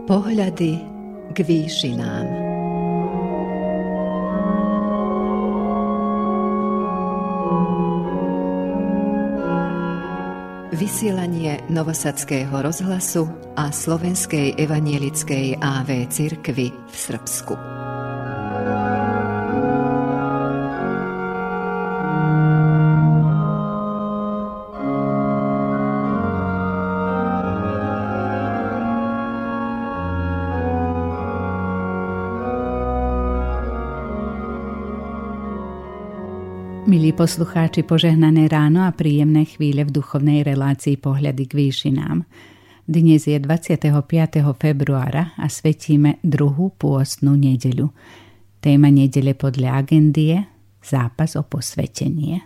Pohľady k výšinám. Vysielanie Novosadského rozhlasu a Slovenskej evanielickej AV cirkvi v Srbsku. Milí poslucháči, požehnané ráno a príjemné chvíle v duchovnej relácii Pohľady k výšinám. Dnes je 25. februára a svetíme druhú pôstnu nedeľu. Téma nedele podľa agendy je zápas o posvetenie.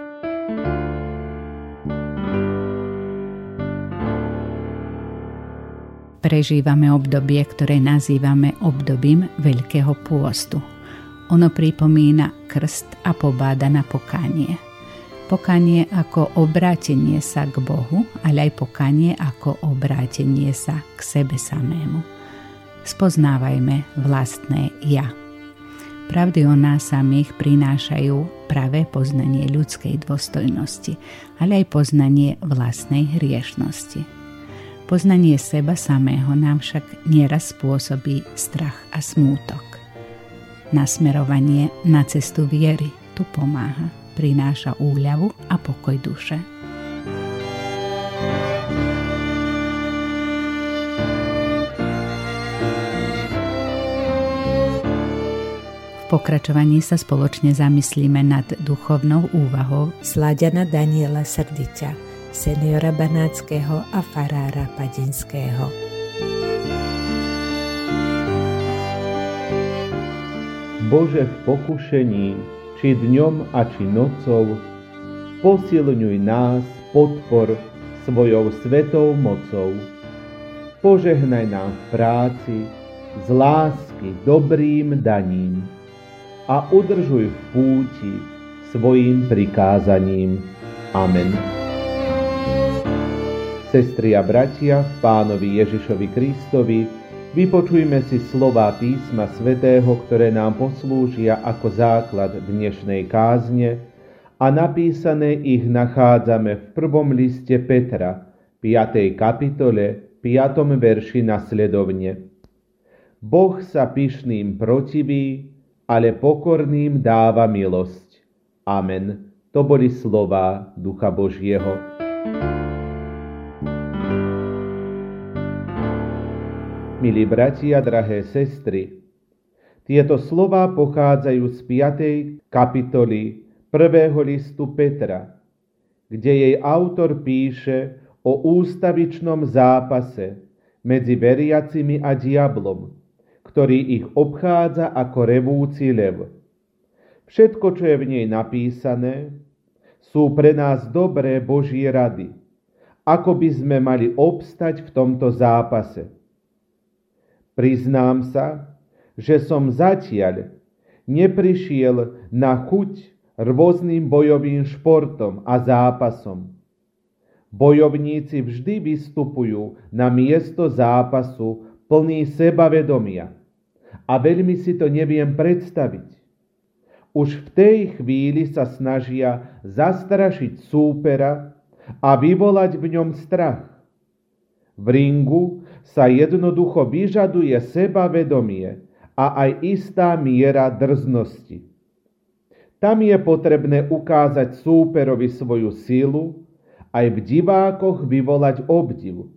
Prežívame obdobie, ktoré nazývame obdobím Veľkého pôstu. Ono pripomína krst a pobáda na pokánie. Pokánie ako obrátenie sa k Bohu, ale aj pokánie ako obrátenie sa k sebe samému. Spoznávajme vlastné ja. Pravdy o nás samých prinášajú pravé poznanie ľudskej dôstojnosti, ale aj poznanie vlastnej hriešnosti. Poznanie seba samého nám však nieraz spôsobí strach a smútok. Nasmerovanie na cestu viery tu pomáha, prináša úľavu a pokoj duše. V pokračovaní sa spoločne zamyslíme nad duchovnou úvahou Slaďana Daniela Srdića, seniora Banátskeho a farára Padinského. Bože, v pokušení, či dňom a či nocou, posilňuj nás, podpor svojou svetou mocou. Požehnaj nám v práci, z lásky dobrým daním a udržuj v púti svojím prikázaním. Amen. Sestry a bratia, v Pánovi Ježišovi Kristovi, vypočujme si slová písma svätého, ktoré nám poslúžia ako základ dnešnej kázne, a napísané ich nachádzame v prvom liste Petra, 5. kapitole, 5. verši nasledovne. Boh sa pyšným protiví, ale pokorným dáva milosť. Amen. To boli slová Ducha Božieho. Milí bratia, drahé sestry, tieto slová pochádzajú z 5. kapitoly 1. listu Petra, kde jej autor píše o ústavičnom zápase medzi veriacimi a diablom, ktorý ich obchádza ako revúci lev. Všetko, čo je v nej napísané, sú pre nás dobré Božie rady, ako by sme mali obstať v tomto zápase. Priznám sa, že som zatiaľ neprišiel na chuť rôznym bojovým športom a zápasom. Bojovníci vždy vystupujú na miesto zápasu plný sebavedomia a veľmi si to neviem predstaviť. Už v tej chvíli sa snažia zastrašiť súpera a vyvolať v ňom strach. V ringu sa jednoducho vyžaduje sebavedomie a aj istá miera drznosti. Tam je potrebné ukázať súperovi svoju silu, aj v divákoch vyvolať obdiv.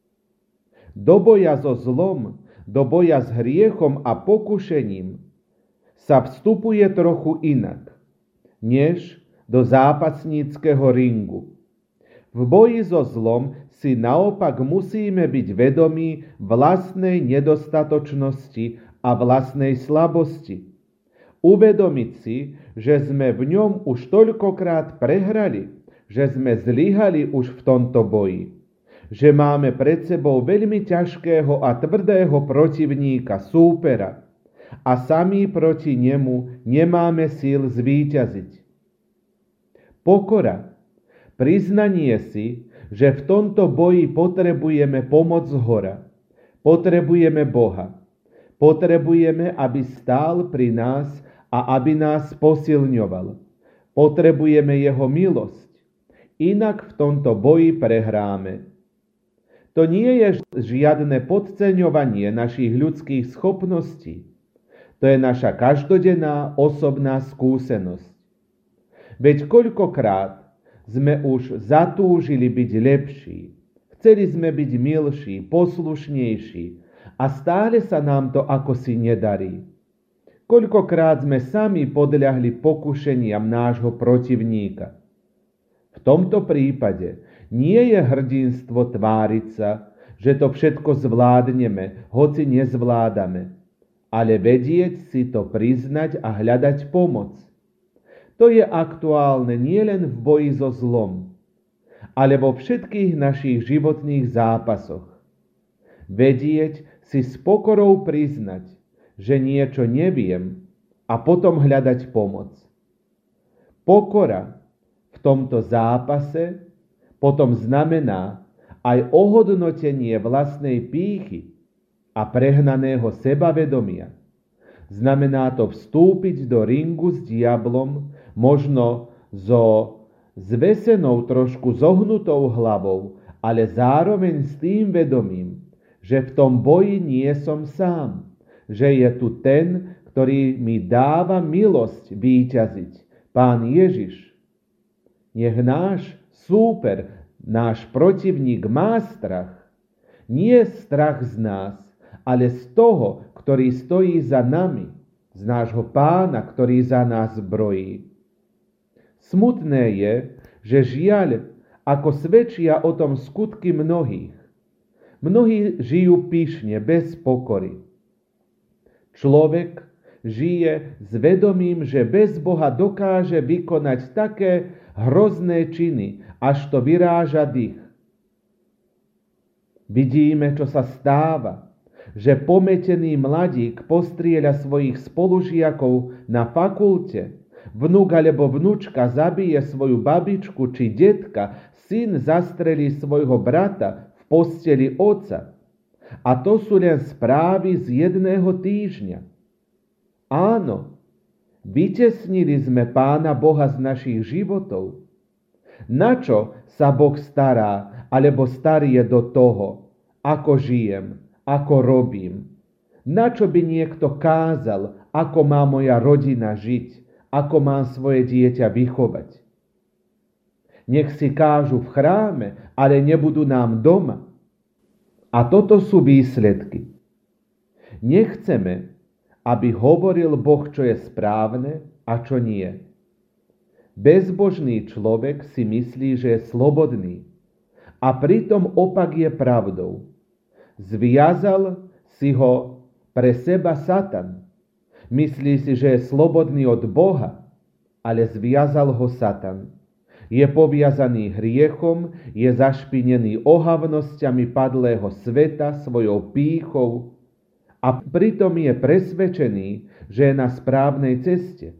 Do boja so zlom, do boja s hriechom a pokušením sa vstupuje trochu inak, než do zápasníckeho ringu. V boji so zlom si naopak musíme byť vedomí vlastnej nedostatočnosti a vlastnej slabosti. Uvedomiť si, že sme v ňom už toľkokrát prehrali, že sme zlyhali už v tomto boji, že máme pred sebou veľmi ťažkého a tvrdého protivníka, súpera, a sami proti nemu nemáme síl zvíťaziť. Pokora, priznanie si, že v tomto boji potrebujeme pomoc zhora, Potrebujeme Boha. Potrebujeme, aby stál pri nás a aby nás posilňoval. Potrebujeme jeho milosť. Inak v tomto boji prehráme. To nie je žiadne podceňovanie našich ľudských schopností. To je naša každodenná osobná skúsenosť. Veď koľkokrát sme už zatúžili byť lepší, chceli sme byť milší, poslušnejší a stále sa nám to akosi nedarí. Koľkokrát sme sami podľahli pokušeniam nášho protivníka. V tomto prípade nie je hrdinstvo tváriť sa, že to všetko zvládneme, hoci nezvládame, ale vedieť si to priznať a hľadať pomoc. To je aktuálne nielen v boji so zlom, ale vo všetkých našich životných zápasoch. Vedieť si s pokorou priznať, že niečo neviem a potom hľadať pomoc. Pokora v tomto zápase potom znamená aj ohodnotenie vlastnej pýchy a prehnaného sebavedomia. Znamená to vstúpiť do ringu s diablom, možno so zvesenou, trošku zohnutou hlavou, ale zároveň s tým vedomím, že v tom boji nie som sám, že je tu ten, ktorý mi dáva milosť víťaziť, Pán Ježiš. Nech náš súper, náš protivník má strach. Nie strach z nás, ale z toho, ktorý stojí za nami, z nášho Pána, ktorý za nás brojí. Smutné je, že žiaľ, ako svedčia o tom skutky mnohých. Mnohí žijú pyšne, bez pokory. Človek žije s vedomím, že bez Boha dokáže vykonať také hrozné činy, až to vyráža dých. Vidíme, čo sa stáva, že pometený mladík postrieľa svojich spolužiakov na fakulte, vnuk alebo vnučka zabije svoju babičku či detka, syn zastrelí svojho brata v posteli otca. A to sú len správy z jedného týždňa. Áno, vytesnili sme Pána Boha z našich životov. Na čo sa Boh stará, alebo starie do toho, ako žijem, ako robím? Na čo by niekto kázal, ako má moja rodina žiť, ako mám svoje dieťa vychovať? Nech si kážu v chráme, ale nebudú nám doma. A toto sú výsledky. Nechceme, aby hovoril Boh, čo je správne a čo nie. Bezbožný človek si myslí, že je slobodný. A pritom opak je pravdou. Zviazal si ho pre seba Satan. Myslí si, že je slobodný od Boha, ale zviazal ho Satan. Je poviazaný hriechom, je zašpinený ohavnosťami padlého sveta, svojou pýchou a pritom je presvedčený, že je na správnej ceste.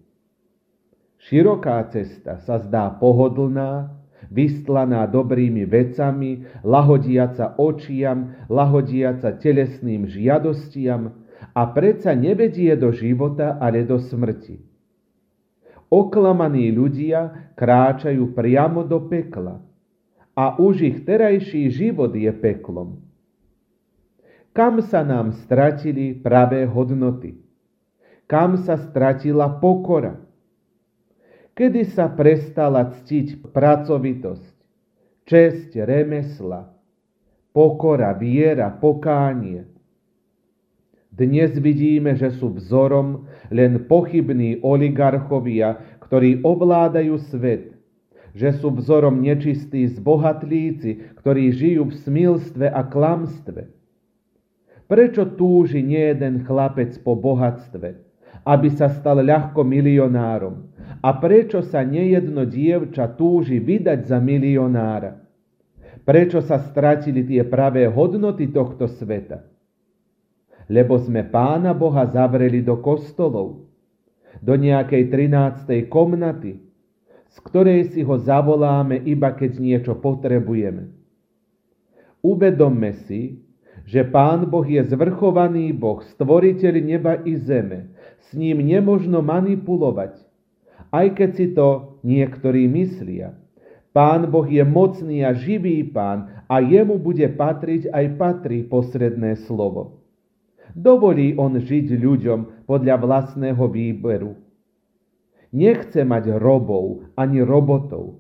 Široká cesta sa zdá pohodlná, vystlaná dobrými vecami, lahodiaca očiam, lahodiaca telesným žiadostiam a predsa nevedie do života, ale do smrti. Oklamaní ľudia kráčajú priamo do pekla a už ich terajší život je peklom. Kam sa nám stratili pravé hodnoty? Kam sa stratila pokora? Kedy sa prestala ctiť pracovitosť, česť remesla, pokora, viera, pokánie? Dnes vidíme, že sú vzorom len pochybní oligarchovia, ktorí ovládajú svet, že sú vzorom nečistí zbohatlíci, ktorí žijú v smilstve a klamstve. Prečo túži nejeden chlapec po bohatstve, aby sa stal ľahko milionárom? A prečo sa nejedno dievča túži vydať za milionára? Prečo sa stratili tie pravé hodnoty tohto sveta? Lebo sme Pána Boha zavreli do kostolov, do nejakej 13. komnaty, z ktorej si ho zavoláme iba keď niečo potrebujeme. Uvedomme si, že Pán Boh je zvrchovaný Boh, stvoriteľ neba i zeme. S ním nemožno manipulovať, aj keď si to niektorí myslia. Pán Boh je mocný a živý Pán a jemu bude patriť aj patrí posredné slovo. Dovolí on žiť ľuďom podľa vlastného výberu. Nechce mať robov ani robotov.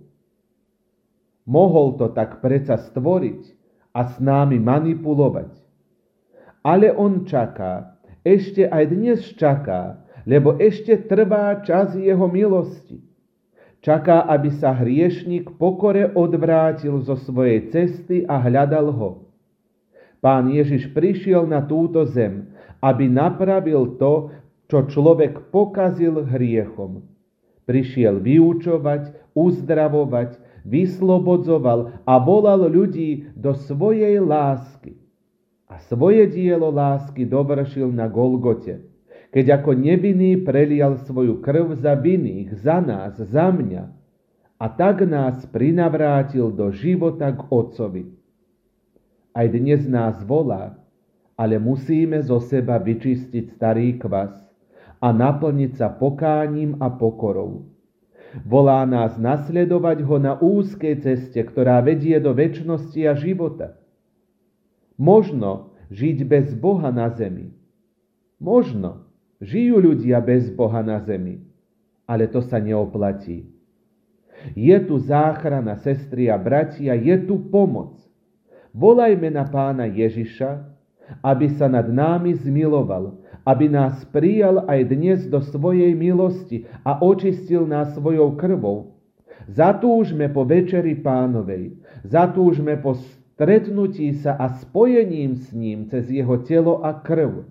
Mohol to tak predsa stvoriť a s námi manipulovať. Ale on čaká, ešte aj dnes čaká, lebo ešte trvá čas jeho milosti. Čaká, aby sa hriešnik pokore odvrátil zo svojej cesty a hľadal ho. Pán Ježiš prišiel na túto zem, aby napravil to, čo človek pokazil hriechom. Prišiel vyučovať, uzdravovať, vyslobodzoval a volal ľudí do svojej lásky. A svoje dielo lásky dovršil na Golgote, keď ako nevinný prelial svoju krv za vinných, za nás, za mňa, a tak nás prinavrátil do života k Otcovi. Aj dnes nás volá, ale musíme zo seba vyčistiť starý kvas a naplniť sa pokáním a pokorou. Volá nás nasledovať ho na úzkej ceste, ktorá vedie do večnosti a života. Možno žiť bez Boha na zemi. Možno žijú ľudia bez Boha na zemi, ale to sa neoplatí. Je tu záchrana, sestry a bratia, je tu pomoc. Volajme na Pána Ježiša, aby sa nad námi zmiloval, aby nás prijal aj dnes do svojej milosti a očistil nás svojou krvou. Zatúžme po večeri Pánovej, zatúžme po stretnutí sa a spojením s ním cez jeho telo a krv.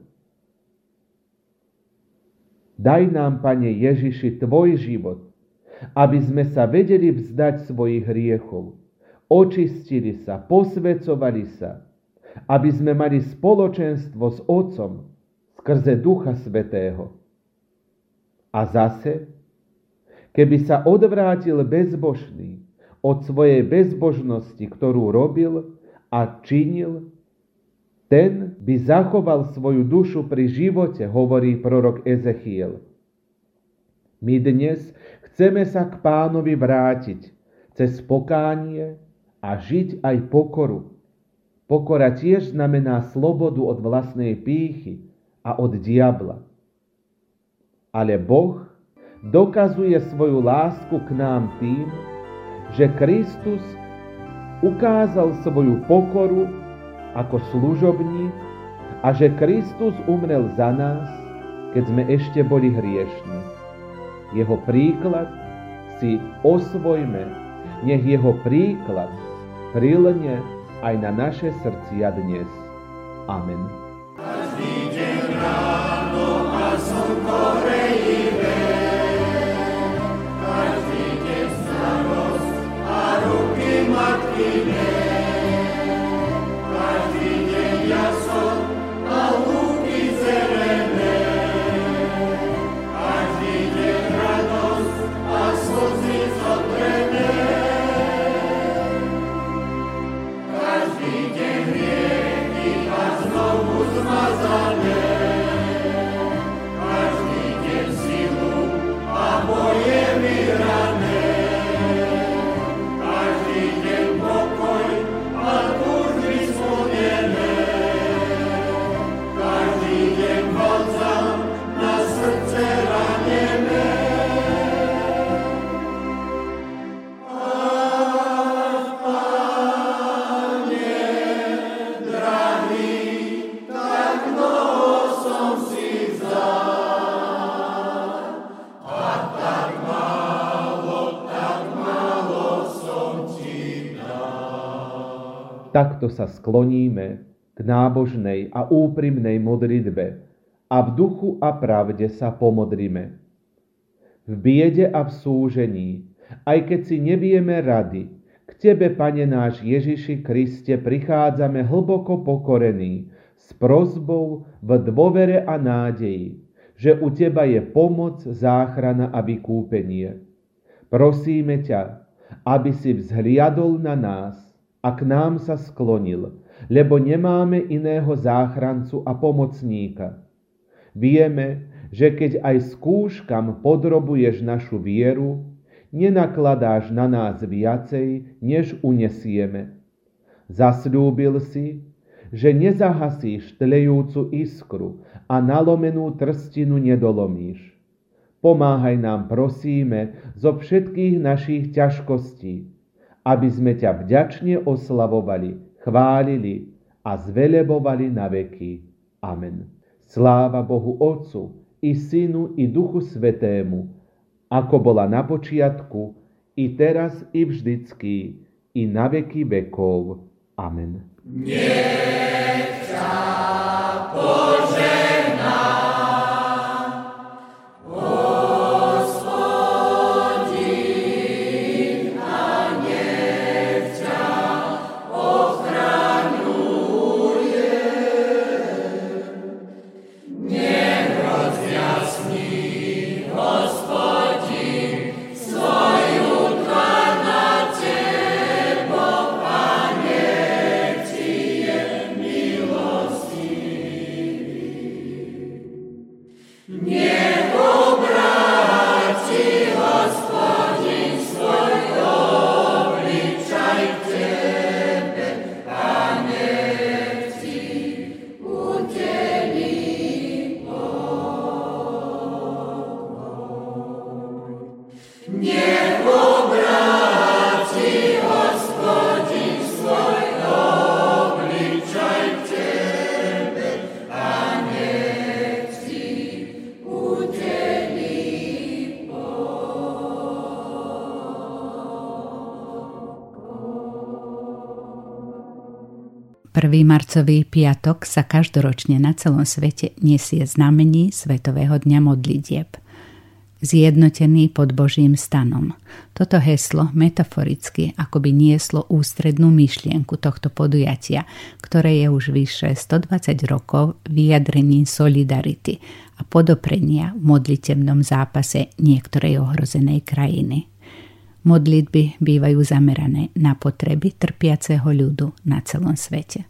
Daj nám, Pane Ježiši, tvoj život, aby sme sa vedeli vzdať svojich hriechov, očistili sa, posväcovali sa, aby sme mali spoločenstvo s Otcom skrze Ducha Svätého. A zase, keby sa odvrátil bezbožný od svojej bezbožnosti, ktorú robil a činil, ten by zachoval svoju dušu pri živote, hovorí prorok Ezechiel. My dnes chceme sa k Pánovi vrátiť cez pokánie a žiť aj pokoru. Pokora tiež znamená slobodu od vlastnej pýchy a od diabla. Ale Boh dokazuje svoju lásku k nám tým, že Kristus ukázal svoju pokoru ako služobník a že Kristus umrel za nás, keď sme ešte boli hriešni. Jeho príklad si osvojme, nech jeho príklad prilne aj na naše srdcia dnes. Amen. Každý deň ráno a slnko rejivé, každý deň starosť a ruky matkyne, každý deň jason a lúky zelené, každý deň radosť a slzy zotrené, každý deň hriechy a znovu zmazané, každý deň silu a boje vyhrané, každý deň pokoj a túžby splnené, každý deň balzám na srdce ranené. Takto sa skloníme k nábožnej a úprimnej modlitbe a v duchu a pravde sa pomodlíme. V biede a v súžení, aj keď si nevieme rady, k Tebe, Pane náš Ježiši Kriste, prichádzame hlboko pokorení s prosbou v dôvere a nádeji, že u Teba je pomoc, záchrana a vykúpenie. Prosíme ťa, aby si vzhliadol na nás a k nám sa sklonil lebo nemáme iného záchrancu a pomocníka. Vieme, že keď aj skúškam podrobuješ našu vieru, nenakladáš na nás viacej, než unesieme. Zasľúbil si, že nezahasíš tlejúcu iskru a nalomenú trstinu nedolomíš. Pomáhaj nám, prosíme, zo všetkých našich ťažkostí, aby sme ťa vďačne oslavovali, chválili a zvelebovali na veky. Amen. Sláva Bohu Otcu i Synu i Duchu Svätému, ako bola na počiatku, i teraz, i vždycky, i na veky vekov. Amen. Nech ťa požehná Hospodin a nech ťa ochraňuje. Nech rozjasní Hospodin svoju tvár na tebo a nech ti je milostivý. Nech obráti Hospodin svoj obličaj k tebe a nech ti udelí pokoj. Nech obráti Hospodin svoj obličaj k tebe a nech ti udelí Prvý marcový piatok sa každoročne na celom svete nesie znamení Svetového dňa modlitieb. Zjednotený pod Božím stanom. Toto heslo metaforicky akoby nieslo ústrednú myšlienku tohto podujatia, ktoré je už vyše 120 rokov vyjadrením solidarity a podoprenia v modlitebnom zápase niektorej ohrozenej krajiny. Modlitby bývajú zamerané na potreby trpiaceho ľudu na celom svete.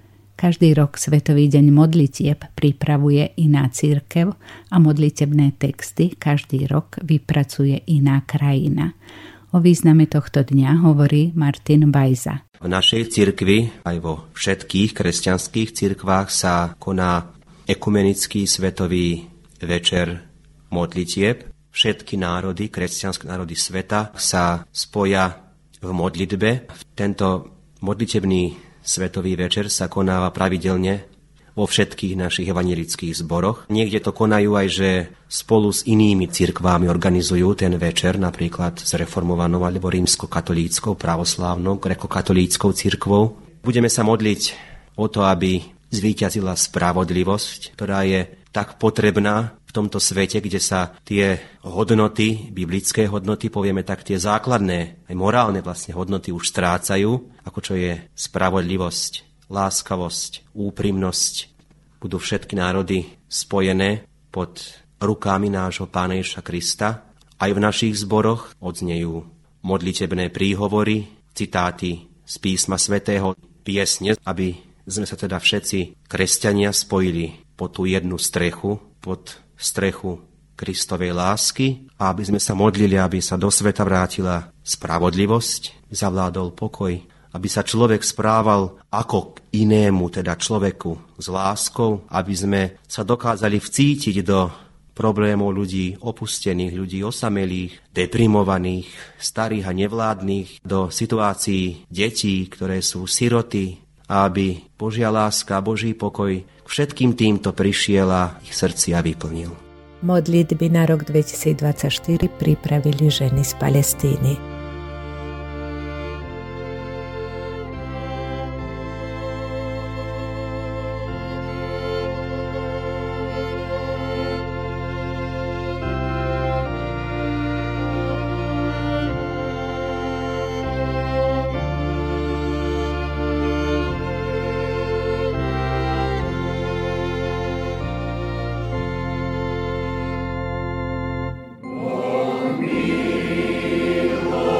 Každý rok Svetový deň modlitieb pripravuje iná cirkev a modlitebné texty každý rok vypracuje iná krajina. O význame tohto dňa hovorí Martin Bajza. V našej cirkvi, aj vo všetkých kresťanských cirkvách sa koná ekumenický svetový večer modlitieb. Všetky národy, kresťanské národy sveta sa spoja v modlitbe. Tento modlitebný svetový večer sa konáva pravidelne vo všetkých našich evanjelických zboroch. Niekde to konajú aj, že spolu s inými cirkvámi organizujú ten večer, napríklad s reformovanou alebo rímskokatolíckou, pravoslávnou, grekokatolíckou cirkvou. Budeme sa modliť o to, aby zvíťazila spravodlivosť, ktorá je tak potrebná v tomto svete, kde sa tie hodnoty, biblické hodnoty, povieme tak, tie základné, aj morálne vlastne hodnoty už strácajú, ako čo je spravodlivosť, láskavosť, úprimnosť. Budú všetky národy spojené pod rukami nášho Pána Ježiša Krista. Aj v našich zboroch odznejú modlitebné príhovory, citáty z písma svätého, piesne, aby sme sa teda všetci kresťania spojili pod tú jednu strechu, pod strechu Kristovej lásky a aby sme sa modlili, aby sa do sveta vrátila spravodlivosť, zavládol pokoj, aby sa človek správal ako k inému, teda človeku s láskou, aby sme sa dokázali vcítiť do problémov ľudí opustených, ľudí osamelých, deprimovaných, starých a nevládnych, do situácií detí, ktoré sú siroty, a aby Božia láska a Boží pokoj k všetkým týmto prišiel a ich srdcia vyplnil. Modlitby na rok 2024 pripravili ženy z Palestíny. Oh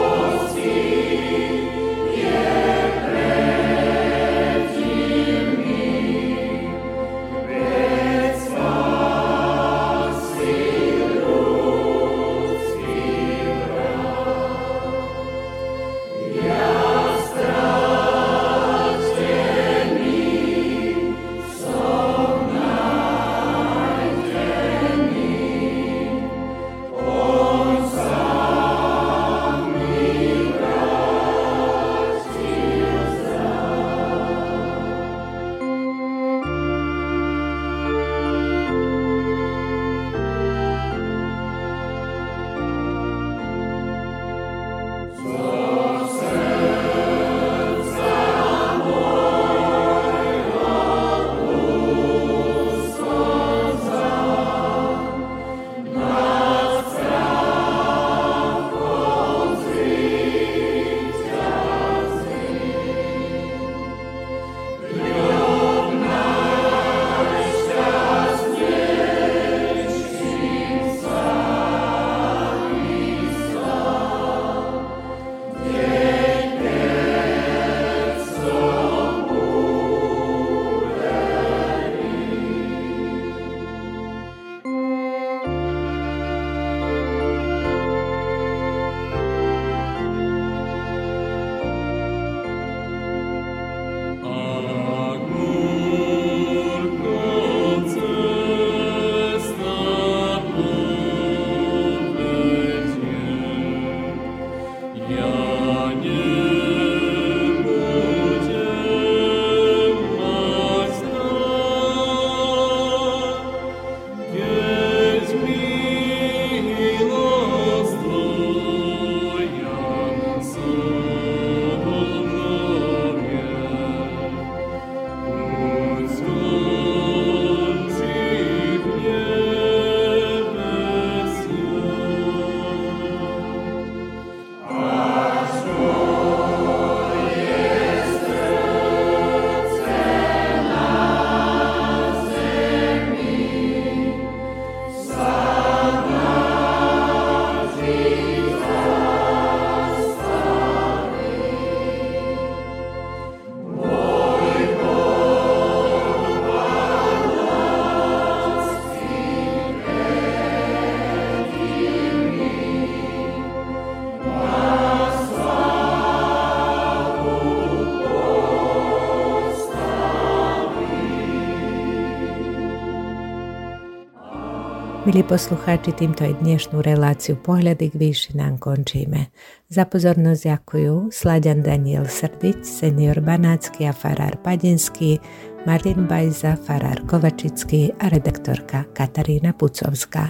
Milí poslucháči, týmto aj dnešnú reláciu Pohľady k výšinám končíme. Za pozornosť ďakujú Slaďan Daniel Srdič, senior Banácky a farár Padinský, Martin Bajza, farár Kovačický a redaktorka Katarína Pucovská.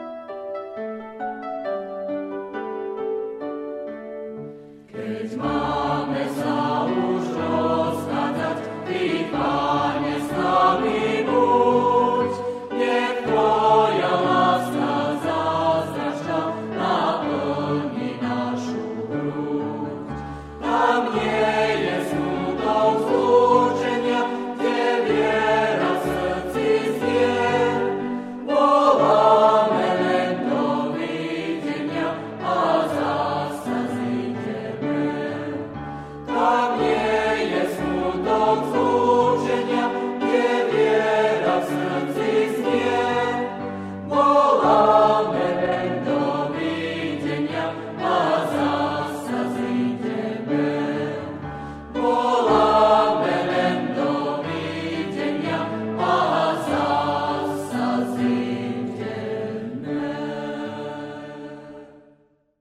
It's my